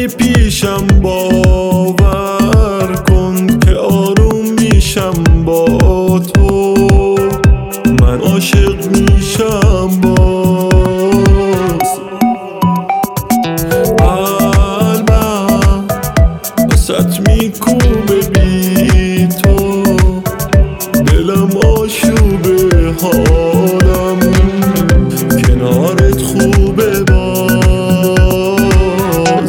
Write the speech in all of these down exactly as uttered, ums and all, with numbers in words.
اومدی پیشم باور کن که آروم میشم با تو، من عاشق میشم باز. قلبم واسط میکوبه بی تو، دلم آشوبه حالم کنارت خوبه باز.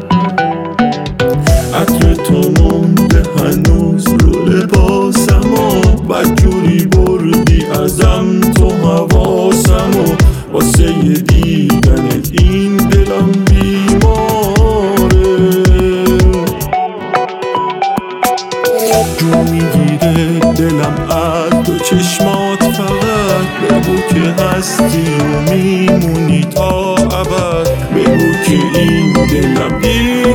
عطر تو مونده هنوز رو لباسم و بدجوری بردی ازم تو حواسم و واسه دیدنت این دلم بیماره. جو میگیره دلم از دو چشمات، فقط بگو که هستی و میمونی تا ابد، بگو که این دلم